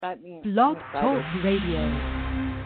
Blog I'm Talk excited. Radio.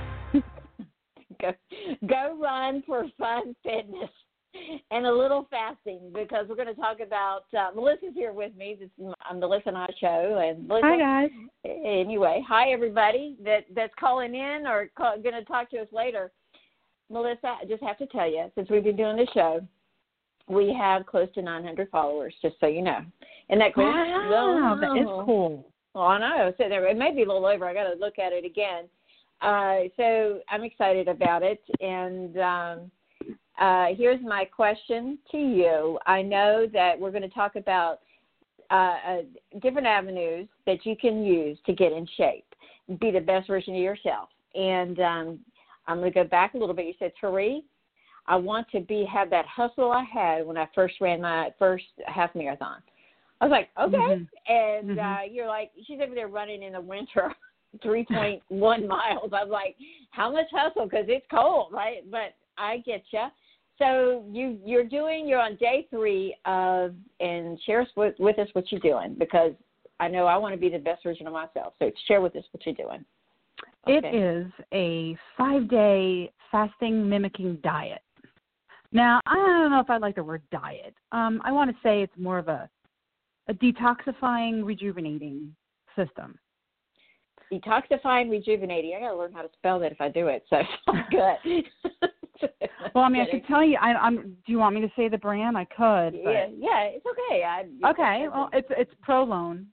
Go run for fun fitness and a little fasting because we're going to talk about Melissa's here with me. This is Melissa and I show. And Melissa, Hi, guys. Anyway, hi everybody that's calling in or going to talk to us later. Melissa, I just have to tell you, since we've been doing the show, we have close to 900 followers, just so you know. Isn't that cool? Wow, that is cool. Oh, I know. So it may be a little over. I got to look at it again. So I'm excited about it. And here's my question to you. I know that we're going to talk about different avenues that you can use to get in shape, be the best version of yourself. And I'm going to go back a little bit. You said, Tari, I want to have that hustle I had when I first ran my first half marathon. I was like, okay. And you're like, she's over there running in the winter, 3.1 miles. I was like, how much hustle? Because it's cold, right? But I get you. So you're on day 3 and share with us what you're doing, because I know I want to be the best version of myself. So share with us what you're doing. Okay. It is a 5-day fasting mimicking diet. Now, I don't know if I like the word diet. I want to say it's more of a detoxifying, rejuvenating system. Detoxifying, rejuvenating. I got to learn how to spell that if I do it. So good. Well, I mean, I could tell you. Do you want me to say the brand? I could. But... Yeah, it's okay. Okay. Well, it's Prolon.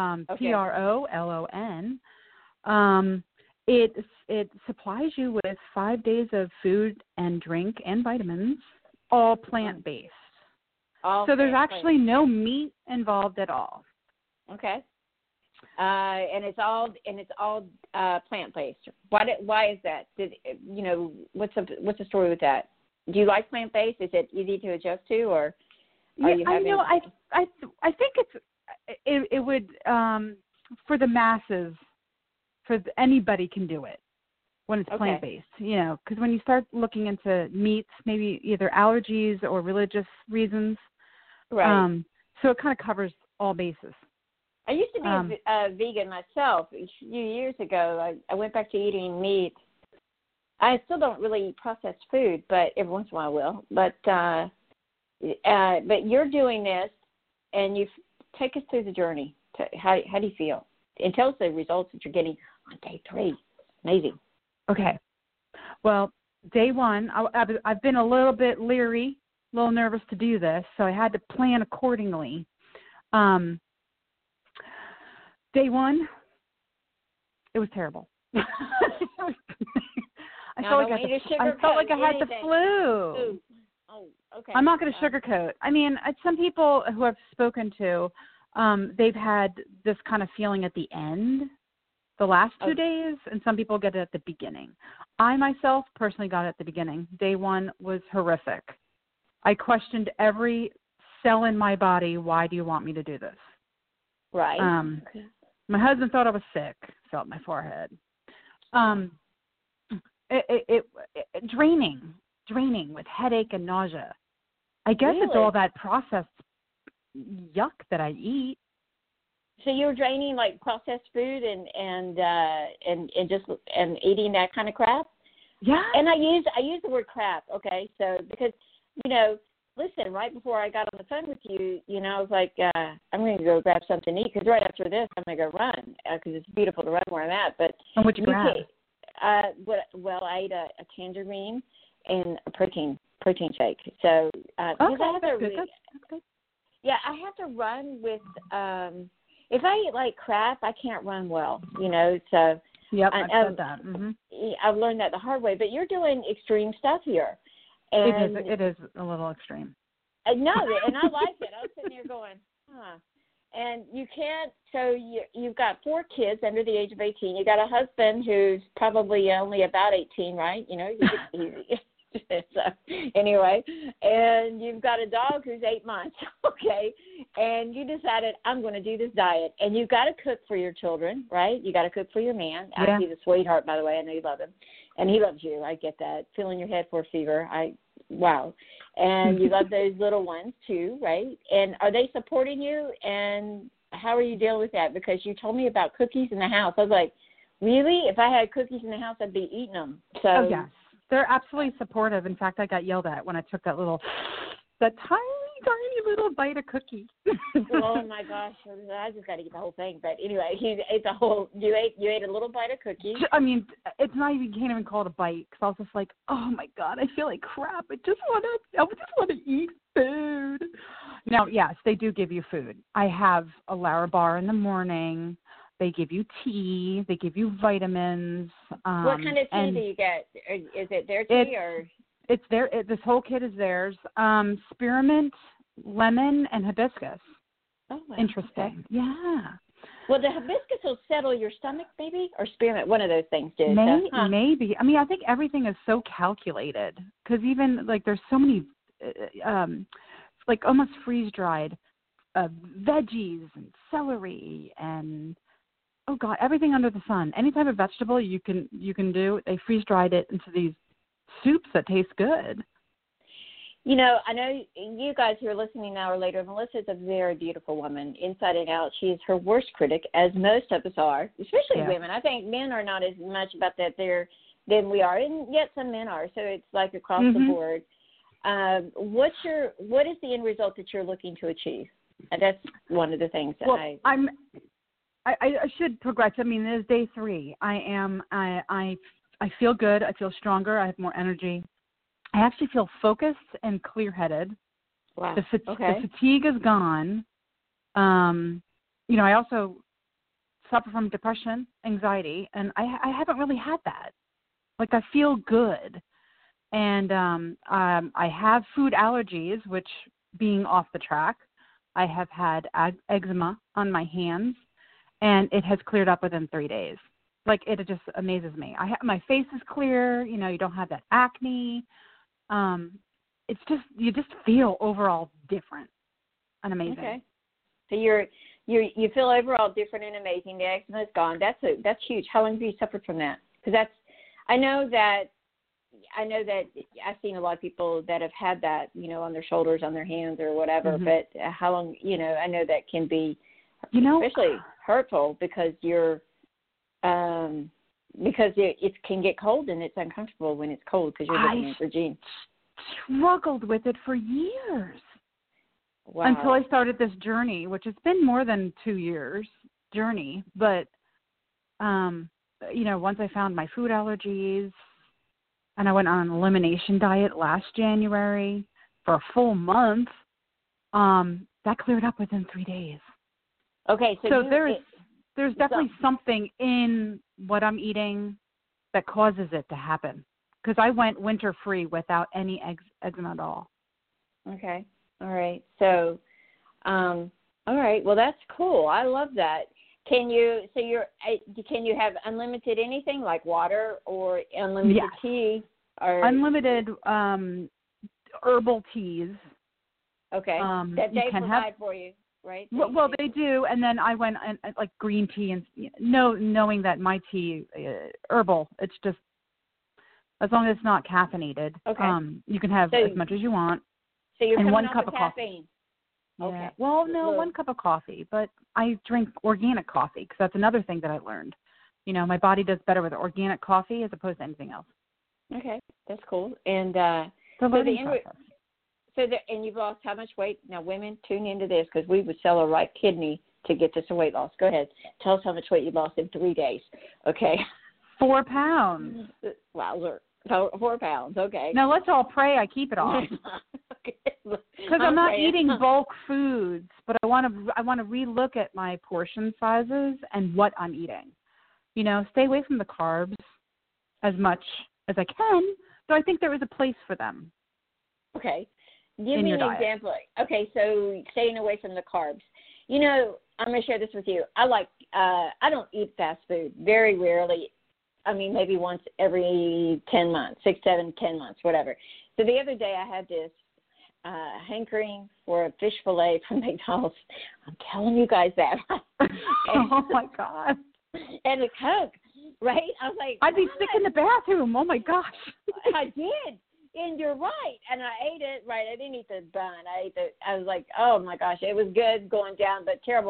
Prolon. It supplies you with 5 days of food and drink and vitamins, all plant-based. So there's actually no meat involved at all. Okay. And it's all plant-based. Why is that? What's the story with that? Do you like plant-based? Is it easy to adjust to, or are you having? I think it would for the masses. Anybody can do it when it's plant-based, because when you start looking into meats, maybe either allergies or religious reasons, right? So it kind of covers all bases. I used to be a vegan myself a few years ago. I went back to eating meat. I still don't really eat processed food, but every once in a while I will. But you're doing this, and you take us through the journey. How do you feel? And tell us the results that you're getting on day 3. Amazing. Okay. Well, day 1, I've been a little bit leery, a little nervous to do this, so I had to plan accordingly. Day 1, it was terrible. I felt like I had the flu. Oh, okay. I'm not going to sugarcoat. I mean, some people who I've spoken to, they've had this kind of feeling at the end, the last 2 days, and some people get it at the beginning. I myself personally got it at the beginning. Day 1 was horrific. I questioned every cell in my body. Why do you want me to do this? Right. My husband thought I was sick. Felt my forehead. It draining with headache and nausea. I guess it's all that processed yuck that I eat. So you're draining like processed food and eating that kind of crap? Yeah. And I use the word crap, okay? So because listen, right before I got on the phone with you, I was like, I'm going to go grab something to eat because right after this I'm going to go run because it's beautiful to run where I'm at. But and what'd you grab? I ate a tangerine and a protein shake. So that's good. Yeah, I have to run with. If I eat like crap, I can't run well. So. Yep, I've said that. Mm-hmm. I've learned that the hard way. But you're doing extreme stuff here. And it is a little extreme. No, and I like it. I was sitting there going, And you can't. So you've got 4 kids under the age of 18. You got a husband who's probably only about 18, right? So anyway, and you've got a dog who's 8 months, okay, and you decided I'm going to do this diet, and you've got to cook for your children, right? You got to cook for your man. Yeah. He's a sweetheart, by the way. I know you love him, and he loves you. I get that. Filling your head for fever. Wow. And you love those little ones too, right? And are they supporting you? And how are you dealing with that? Because you told me about cookies in the house. I was like, really? If I had cookies in the house, I'd be eating them. So Oh, yes. They're absolutely supportive. In fact, I got yelled at when I took that tiny little bite of cookie. Oh my gosh, I just got to eat the whole thing. But anyway, you ate the whole. You ate a little bite of cookie. I mean, it's not even, can't even call it a bite, because I was just like, oh my God, I feel like crap. I just want to eat food. Now, yes, they do give you food. I have a Larabar in the morning. They give you tea. They give you vitamins. What kind of tea do you get? Is it their tea or? It's this whole kit is theirs. Spearmint, lemon, and hibiscus. Oh, wow. Interesting. Okay. Yeah. Well, the hibiscus will settle your stomach, maybe, or spearmint. One of those things did. Maybe. I mean, I think everything is so calculated, because even like there's so many, like almost freeze dried veggies and celery and oh God, everything under the sun. Any type of vegetable you can do. They freeze dried it into these soups that taste good. You know, I know you guys who are listening now or later, Melissa's a very beautiful woman, inside and out. She is her worst critic, as most of us are, especially women. I think men are not as much about that there than we are, and yet some men are. So it's like across the board. What is the end result that you're looking to achieve? That's one of the things that I should progress. I mean, this is day 3. I feel good. I feel stronger. I have more energy. I actually feel focused and clear-headed. Wow. The fatigue is gone. You know, I also suffer from depression, anxiety, and I haven't really had that. Like, I feel good. And I have food allergies, which, being off the track, I have had eczema on my hands, and it has cleared up within 3 days. Like, it just amazes me. My face is clear. You know, you don't have that acne. It's just, you just feel overall different and amazing. Okay. So you feel overall different and amazing. The eczema is gone. That's huge. How long have you suffered from that? Because I know that I've seen a lot of people that have had that, you know, on their shoulders, on their hands, or whatever. But how long? You know, I know that can be, especially hurtful because because it can get cold and it's uncomfortable when it's cold because you're living in Virginia. I struggled with it for years. Wow. Until I started this journey, which has been more than 2 years journey. But, you know, once I found my food allergies, and I went on an elimination diet last January for a full month, that cleared up within 3 days. Okay, so there's definitely something in what I'm eating that causes it to happen. Because I went winter-free without any eczema at all. Okay. All right. So, all right. Well, that's cool. I love that. Can you have unlimited anything like water or unlimited tea? Or unlimited herbal teas. Okay. That they provide for you, right? Well, they do. And then I went and like green tea and knowing that my tea herbal. It's just as long as it's not caffeinated. Okay. You can have as much as you want. So you're coming one off cup of of caffeine. Coffee. Okay. Yeah. Well, no, 1 cup of coffee, but I drink organic coffee because that's another thing that I learned. You know, my body does better with organic coffee as opposed to anything else. Okay, that's cool. And and you've lost how much weight? Now, women, tune into this because we would sell a right kidney to get this weight loss. Go ahead. Tell us how much weight you lost in 3 days. Okay. 4 pounds. Wow, 4 pounds. Okay. Now let's all pray I keep it off. Because I'm not eating bulk foods, but I want to relook at my portion sizes and what I'm eating. You know, stay away from the carbs as much as I can, but I think there is a place for them. Okay. Give me an example. Okay, so staying away from the carbs. You know, I'm going to share this with you. I don't eat fast food very rarely. I mean, maybe once every 10 months, 6, 7, 10 months, whatever. So the other day I had this hankering for a fish fillet from McDonald's. I'm telling you guys that. Oh, my God. And a Coke, right? I was like, I'd be sick in the bathroom. Oh, my gosh. I did. And you're right. And I ate it, right? I didn't eat the bun. I was like, oh, my gosh. It was good going down, but terrible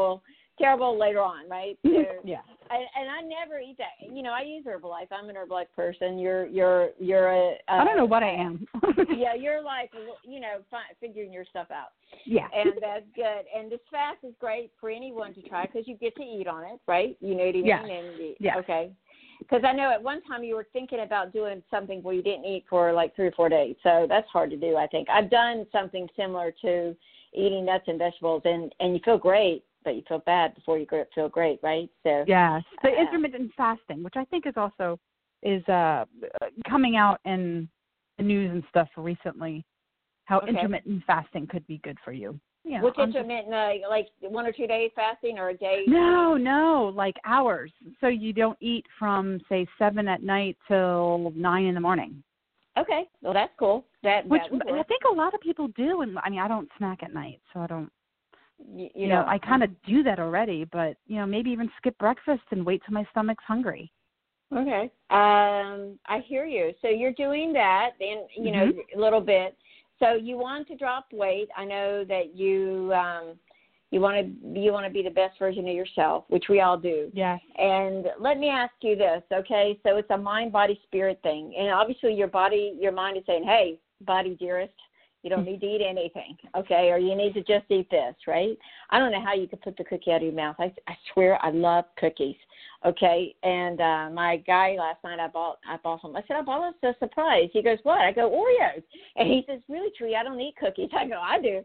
terrible later on, right? So, yeah. and I never eat that. You know, I use Herbalife. I'm an Herbalife person. You're a. I don't know what I am. Yeah, you're like, you know, figuring your stuff out. Yeah. And that's good. And this fast is great for anyone to try because you get to eat on it, right? You know what I mean? Yes. Yeah. Okay. Because I know at one time you were thinking about doing something where you didn't eat for like 3 or 4 days. So that's hard to do, I think. I've done something similar to eating nuts and vegetables, and you feel great, but you feel bad before you feel great, right? So yes, the intermittent fasting, which I think is also coming out in the news and stuff recently, how intermittent fasting could be good for you. Yeah, which intermittent, like 1 or 2 days fasting or a day? No, like hours. So you don't eat from, say, 7 at night till 9 in the morning. Okay, well, that's cool. Which I think a lot of people do, and I mean, I don't snack at night, so I don't. You know, I kind of do that already, but maybe even skip breakfast and wait till my stomach's hungry. Okay, I hear you. So you're doing that, and you know, a little bit. So you want to drop weight. I know that you want to be the best version of yourself, which we all do. Yes. And let me ask you this, okay? So it's a mind, body, spirit thing, and obviously your mind is saying, "Hey, body dearest, you don't need to eat anything, okay? Or you need to just eat this, right?" I don't know how you could put the cookie out of your mouth. I swear I love cookies, okay? And my guy last night, I bought him. I said, "I bought us a surprise." He goes, "What?" I go, "Oreos." And he says, "Really, Tree, I don't eat cookies." I go, "I do."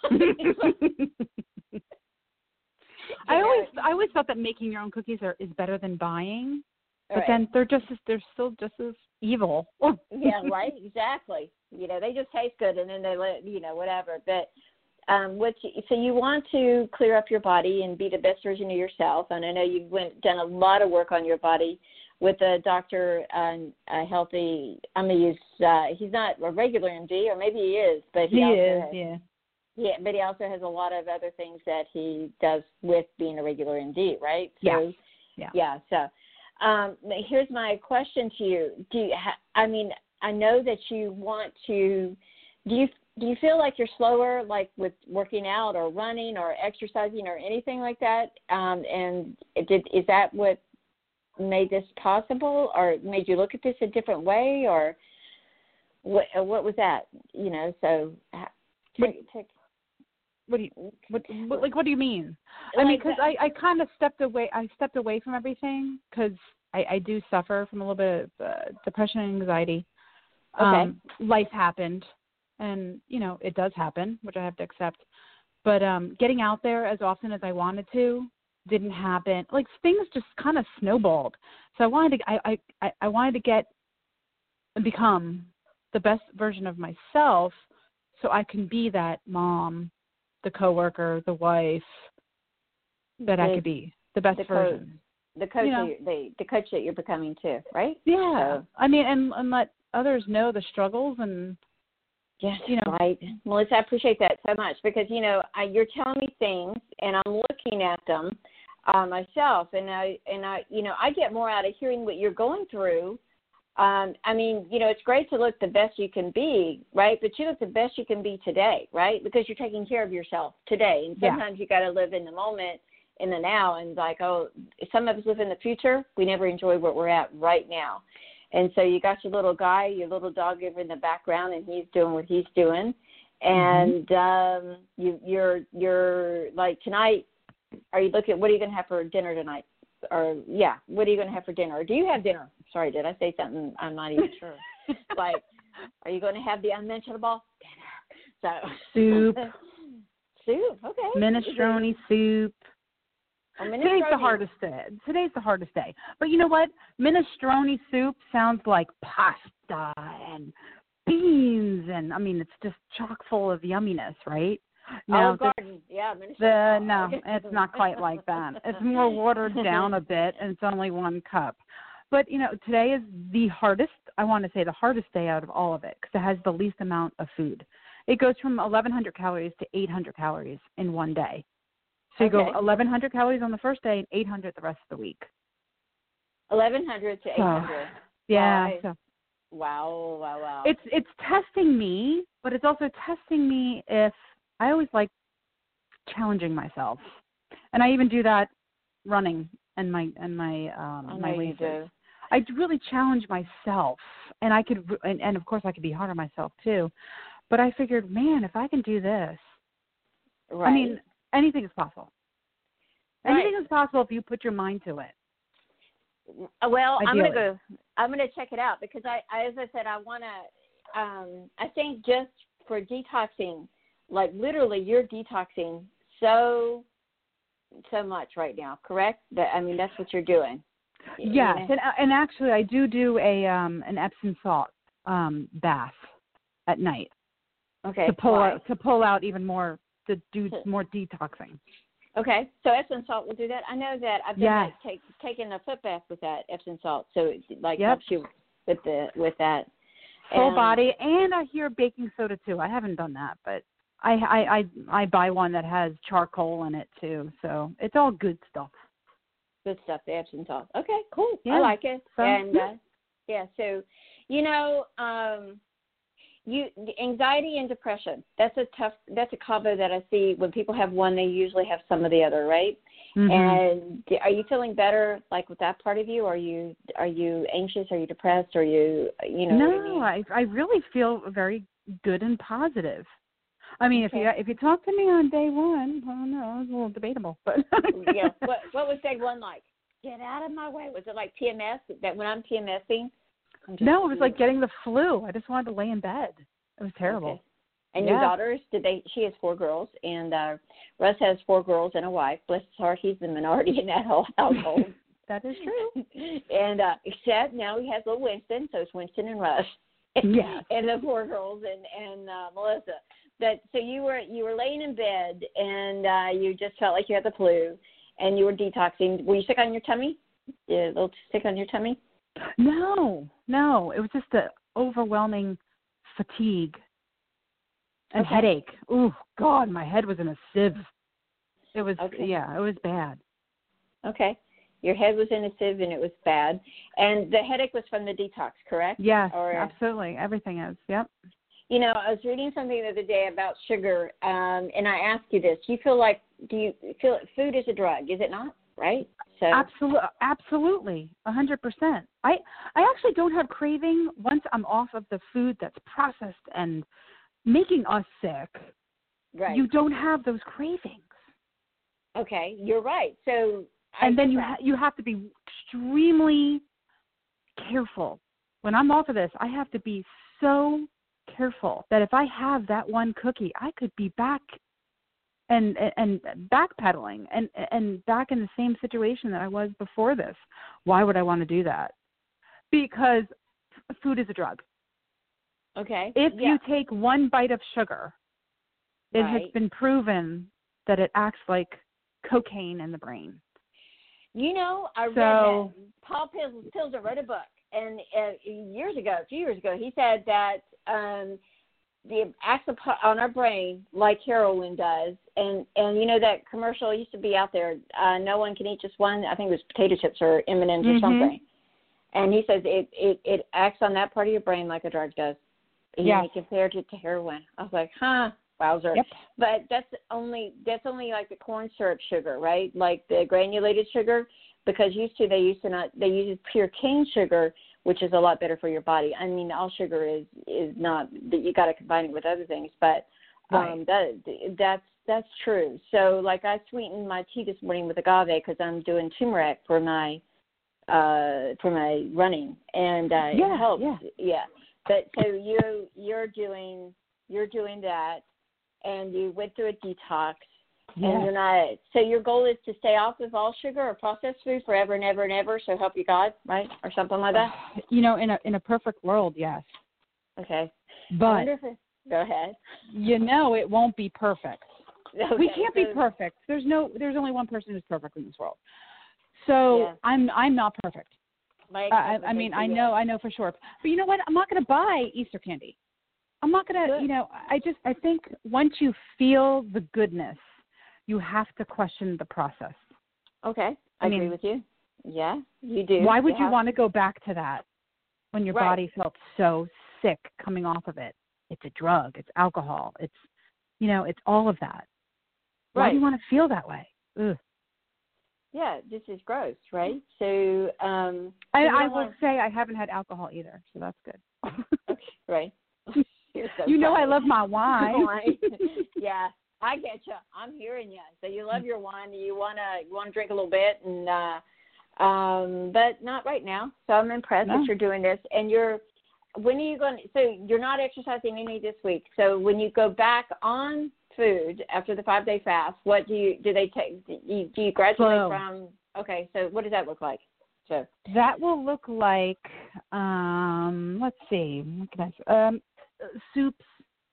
I always thought that making your own cookies is better than buying, but then they're still just as evil. Yeah, right. Exactly. You know, they just taste good, and then they whatever. But so you want to clear up your body and be the best version of yourself. And I know you've done a lot of work on your body with a doctor, healthy. I'm gonna use. He's not a regular MD, or maybe he is, but he also is. Yeah. Yeah, but he also has a lot of other things that he does with being a regular MD, right? So, yeah. So, here's my question to you. I know that you want to. Do you feel like you're slower, like with working out or running or exercising or anything like that? And is that what made this possible, or made you look at this a different way, or what was that? You know, so. What do you mean? I mean, because I kind of stepped away. I stepped away from everything because I do suffer from a little bit of depression and anxiety. Okay. Life happened, and it does happen, which I have to accept. But getting out there as often as I wanted to didn't happen. Like, things just kind of snowballed. So I wanted to get and become the best version of myself, so I can be that mom, the coworker, the wife that I could be, the best version. The coach, the coach that you're becoming too, right? Yeah. So, I mean, and let others know the struggles and. Yes, right. Melissa, I appreciate that so much because, you're telling me things and I'm looking at them myself, and I get more out of hearing what you're going through. It's great to look the best you can be, right? But you look the best you can be today, right? Because you're taking care of yourself today. And sometimes you got to live in the moment, in the now. And some of us live in the future. We never enjoy what we're at right now. And so you got your little guy, your little dog over in the background, and he's doing what he's doing. And you're like, tonight, are you looking? What are you going to have for dinner tonight? Or what are you going to have for dinner? Or do you have dinner? Sorry, did I say something? I'm not even sure. Like, are you going to have the unmentionable dinner? So soup. Okay. Minestrone soup. Today's the hardest day. But you know what? Minestrone soup sounds like pasta and beans, and it's just chock full of yumminess, right? Olive Garden, no, it's not quite like that. It's more watered down a bit, and it's only 1 cup. But today is the hardest. I want to say the hardest day out of all of it because it has the least amount of food. It goes from 1,100 calories to 800 calories in one day. So you go 1,100 calories on the first day and 800 the rest of the week. 1,100 to 800. Yeah. Wow. It's testing me, but it's also testing me if I always like challenging myself. And I even do that running and my I know you races. do. I really challenge myself, and I could, and of course I could be hard on myself too. But I figured, man, if I can do this, Right. I mean, anything is possible. Right. Anything is possible if you put your mind to it. Well, Ideally. I'm gonna check it out because I as I said, I wanna. I think just for detoxing, like literally, you're detoxing so much right now. Correct? That's what you're doing. Yes, and actually, I do a an Epsom salt bath at night. Okay. To pull out even more, to do more detoxing. Okay, so Epsom salt will do that. I know that I've been taking a foot bath with that Epsom salt, so it helps you with that. Full body, and I hear baking soda too. I haven't done that, but I buy one that has charcoal in it too, so it's all good stuff. Good stuff, the Epsom salt. Okay, cool. Yeah. I like it. So, and so anxiety and depression. That's a combo that I see when people have one, they usually have some of the other, right? Mm-hmm. And are you feeling better, like with that part of you? Are you anxious? Are you depressed? Are you No, what I mean? I really feel very good and positive. I mean, Okay. if you talk to me on day one, I don't know, it's a little debatable, but yeah. What was day one like? Get out of my way. Was it like PMS? That when I'm PMSing? No, it was like getting the flu. I just wanted to lay in bed. It was terrible. Okay. And your daughters? She has 4 girls, and Russ has 4 girls and a wife. Bless his heart, he's the minority in that whole household. That is true. And except now he has little Winston, so it's Winston and Russ. Yes. And the 4 girls and Melissa. So you were laying in bed and you just felt like you had the flu and you were detoxing. Were you sick on your tummy? Yeah, a little sick on your tummy? No. It was just the overwhelming fatigue and headache. Oh God, my head was in a sieve. It was it was bad. Okay. Your head was in a sieve and it was bad. And the headache was from the detox, correct? Yes, absolutely. Everything is. Yep. I was reading something the other day about sugar, and I asked you this. Do you feel food is a drug? Is it not? Right? So absolutely, 100%. I actually don't have craving once I'm off of the food that's processed and making us sick. Right. You don't have those cravings. Okay, you're right. So then you have to be extremely careful. When I'm off of this, I have to be so careful that if I have that one cookie, I could be back and backpedaling and back in the same situation that I was before this. Why would I want to do that? Because food is a drug. Okay. If you take one bite of sugar, it has Right. been proven that it acts like cocaine in the brain. I read that Paul Pilzer wrote a book, and a few years ago, he said that the acts on our brain like heroin does, and that commercial used to be out there. No one can eat just one. I think it was potato chips or M&Ms or something. And he says it acts on that part of your brain like a drug does. He compared it to heroin. I was like, wowzer. Yep. But that's only like the corn syrup sugar, right? Like the granulated sugar, because they use pure cane sugar, which is a lot better for your body. I mean, all sugar is not, you got to combine it with other things, but that's true. So like I sweetened my tea this morning with agave because I'm doing turmeric for my running, and it helps. Yeah. But so you're doing that, and you went through a detox, and you're not. So your goal is to stay off of all sugar or processed food forever and ever and ever. So help you God, right, or something like that. In a perfect world, yes. Okay. But go ahead. It won't be perfect. Okay, we can't be perfect. There's only one person who's perfect in this world. So I'm not perfect. I mean, I know for sure. But you know what? I'm not going to buy Easter candy. I'm not going to, I think once you feel the goodness, you have to question the process. Okay. I agree with you. Yeah, you do. Why would you want to go back to that when your body felt so sick coming off of it? It's a drug. It's alcohol. It's, it's all of that. Why do you want to feel that way? Ugh. this is gross, right? So, I will say I haven't had alcohol either, so that's good. Okay, right. So you know funny. I love my wine. Yeah, I get you. I'm hearing you. So you love your wine. You wanna drink a little bit, and but not right now. So I'm impressed that you're doing this. And when are you going? So you're not exercising any this week. So when you go back on food after the 5-day fast, what do they take? Do you graduate from? Okay, so what does that look like? So that will look like, let's see, what can I say? Soups,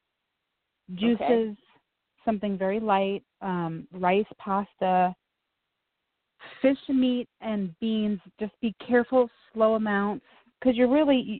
juices, something very light, rice, pasta, fish, meat, and beans. Just be careful, slow amounts, because you're really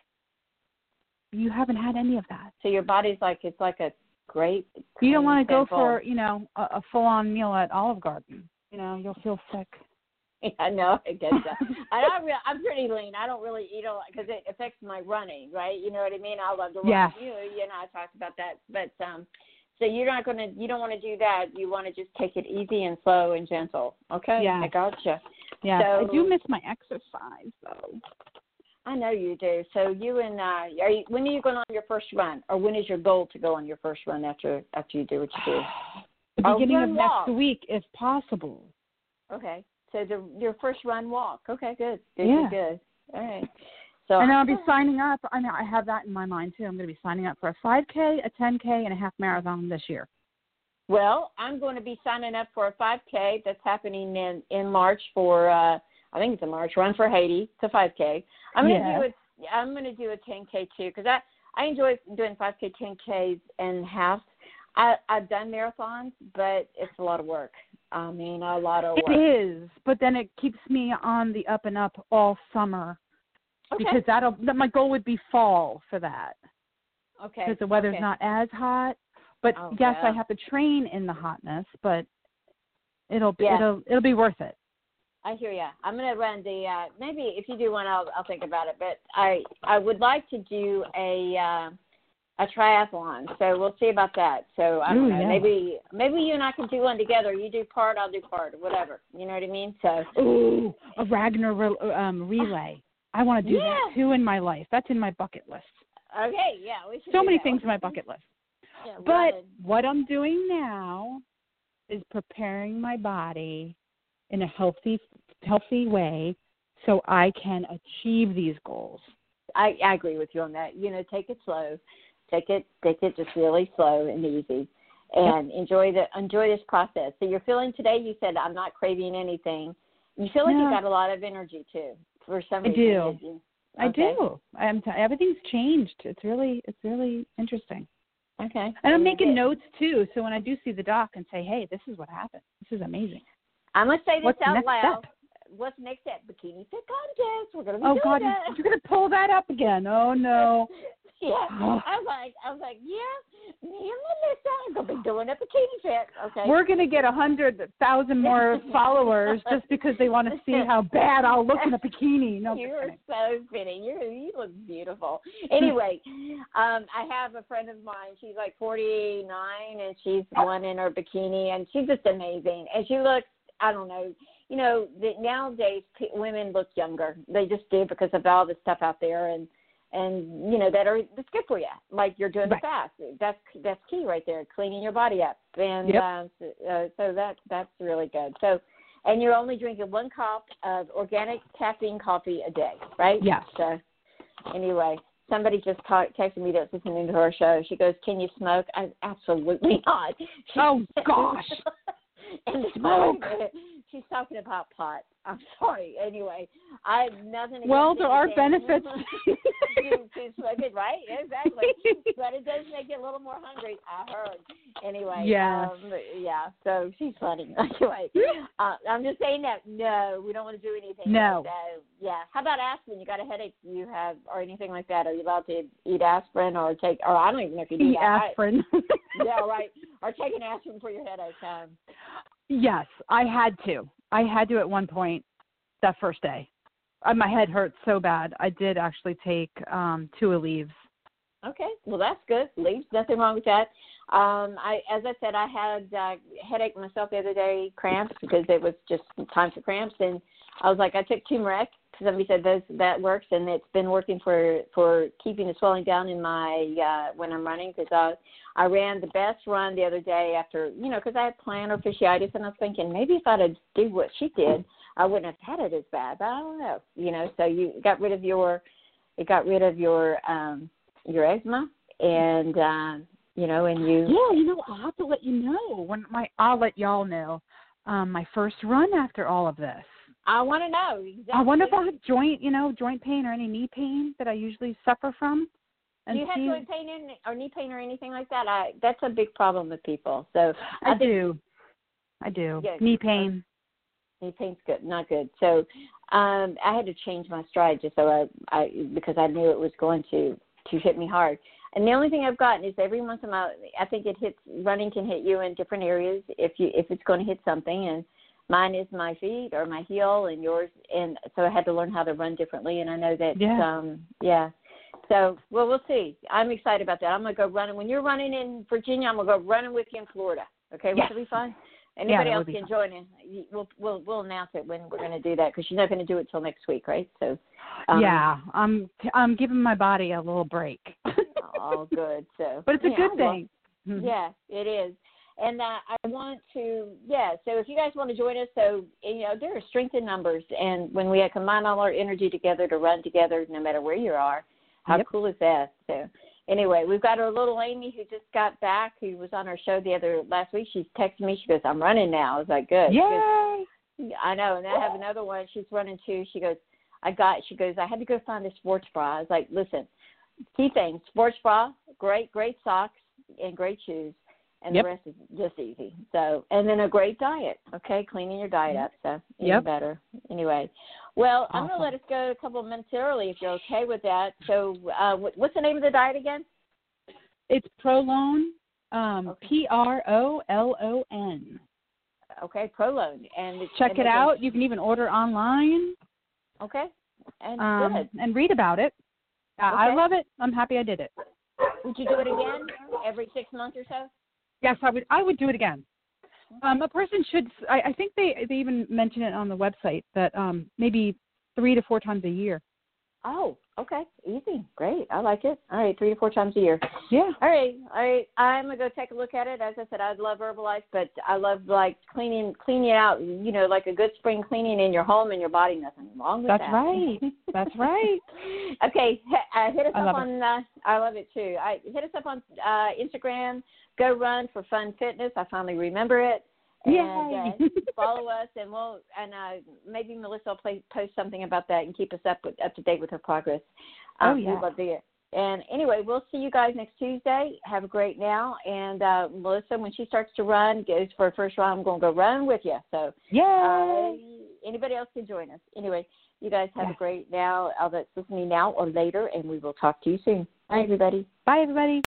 you haven't had any of that. So your body's like, it's like a great. You don't want to go for a full-on meal at Olive Garden. You'll feel sick. Yeah, no, I get that. I'm pretty lean. I don't really eat a lot because it affects my running, right? You know what I mean? I love to run. Yes. I talked about that. But so you don't want to do that. You want to just take it easy and slow and gentle. Okay? Yeah. I gotcha. Yeah. So, I do miss my exercise though. I know you do. So you and when are you going on your first run, or when is your goal to go on your first run after you do what you do? The beginning of next week, if possible. Okay. So your first run walk. Okay, good. Good. All right. So and I'll be signing up. I have that in my mind too. I'm going to be signing up for a 5K, a 10K, and a half marathon this year. Well, I'm going to be signing up for a 5K that's happening in March for I think it's a March Run for Haiti. It's a 5K. I'm going to do a 10K too because I enjoy doing 5K, 10Ks, and halves. I've done marathons, but it's a lot of work. I mean, a lot of work. It is, but then it keeps me on the up and up all summer. Okay. Because my goal would be fall for that. Okay. Because the weather's not as hot. But yes, I have to train in the hotness, but it'll be worth it. I hear you. I'm going to run maybe if you do one, I'll think about it. But I would like to do a triathlon, so we'll see about that. So I don't know, maybe you and I can do one together. You do part, I'll do part, or whatever. You know what I mean? So a Ragnar relay. I want to do that too in my life. That's in my bucket list. Okay, yeah, we should. So many things in my bucket list. Yeah, but what I'm doing now is preparing my body in a healthy way so I can achieve these goals. I agree with you on that. Take it slow. Take it just really slow and easy, and enjoy this process. So you're feeling today. You said I'm not craving anything. You feel like you got a lot of energy too. For some reason, I do. Everything's changed. It's really interesting. Okay. And I'm making notes too. So when I do see the doc and say, "Hey, this is what happened. This is amazing." I'm gonna say this What's out next loud. Step? What's next step? Bikini Fit contest. We're gonna be doing that. You're gonna pull that up again. Oh no. Yeah, I was like, yeah, me and Melissa are gonna be doing a bikini fit. Okay, we're gonna get 100,000 more followers just because they want to see how bad I'll look in a bikini. No, you're so fitting. You look beautiful. Anyway, I have a friend of mine. She's like 49, and she's one in her bikini, and she's just amazing. And she looks, I don't know. Nowadays women look younger. They just do because of all the stuff out there, and that's good for you. Like you're doing the fast. That's key right there, cleaning your body up. And so that's really good. So, and you're only drinking 1 cup of organic caffeine coffee a day, right? Yes. So anyway, somebody just texted me that's listening to her show. She goes, "Can you smoke?" Absolutely not. Oh gosh. And smoke. She's talking about pot. I'm sorry. Anyway, I have nothing. Well, there are benefits to smoking, right? Exactly. But it does make you a little more hungry, I heard. Anyway. Yes. So she's funny. Anyway, I'm just saying that. No, we don't want to do anything. No. Yeah. How about aspirin? You got a headache? You have, or anything like that? Are you allowed to eat aspirin or take? Or I don't even know if you do that. Aspirin. Yeah, right. Or take an aspirin for your headache. Yes, I had to. At one point that first day. My head hurt so bad. I did actually take 2 Aleve. Okay, well that's good. Aleve, nothing wrong with that. As I said, I had headache myself the other day, cramps, because it was just time for cramps, and I was like, I took turmeric because somebody said that works, and it's been working for keeping the swelling down in my when I'm running, because I ran the best run the other day after, because I had plantar fasciitis, and I was thinking maybe if I'd do what she did, I wouldn't have had it as bad. But I don't know, so you got rid of your eczema, and and you. Yeah, I'll have to let you know I'll let y'all know my first run after all of this. I want to know exactly. I wonder if I have joint pain or any knee pain that I usually suffer from. Do you have joint pain or knee pain or anything like that? That's a big problem with people. So I do. Yeah. Knee pain. Knee pain's good, not good. So I had to change my stride just so I because I knew it was going to hit me hard. And the only thing I've gotten is every once in a while, I think running can hit you in different areas if it's going to hit something. And mine is my feet or my heel, and yours. And so I had to learn how to run differently. And I know that, yeah. So, well, we'll see. I'm excited about that. I'm going to go running. When you're running in Virginia, I'm going to go running with you in Florida. Okay, yes. Will it be fun? Anybody else can join in. We'll announce it when we're going to do that, because you're not going to do it till next week, right? So, I'm giving my body a little break. Oh, good. So, but it's a good thing. Yeah, it is. And I want to, so if you guys want to join us, so, there are strength in numbers. And when we combine all our energy together to run together, no matter where you are, how cool is that? So, anyway, we've got our little Amy who just got back, who was on our show last week. She's texted me. She goes, I'm running now. I was like, good. Yay! I know. And I have another one. She's running too. She goes, I had to go find a sports bra. I was like, listen, key things, sports bra, great socks, and great shoes. And the rest is just easy. So, and then a great diet, okay? Cleaning your diet up, so even better. Anyway, well, awesome. I'm going to let us go a couple of minutes early if you're okay with that. So, what's the name of the diet again? It's Prolon, Prolon. Okay, Prolon. And check it out. You can even order online. Okay, and good. And read about it. Okay. I love it. I'm happy I did it. Would you do it again every 6 months or so? Yes, I would do it again. A person should. I think they even mention it on the website that maybe 3 to 4 times a year. Oh, okay, easy, great. I like it. All right, 3 to 4 times a year. Yeah. All right. I'm gonna go take a look at it. As I said, I love Herbalife, but I love cleaning it out. Like a good spring cleaning in your home and your body. Nothing wrong with that. That's right. That's right. Okay, hit us up on. I love it too. Hit us up on Instagram. Go Run for Fun Fitness. I finally remember it. And follow us, and maybe Melissa will post something about that and keep us up to date with her progress. We'd love to hear. And anyway, we'll see you guys next Tuesday. Have a great now. And Melissa, when she starts to run, goes for her first run, I'm going to go run with you. So anybody else can join us. Anyway, you guys have a great now, that's listening now or later, and we will talk to you soon. Bye, everybody. Bye, everybody.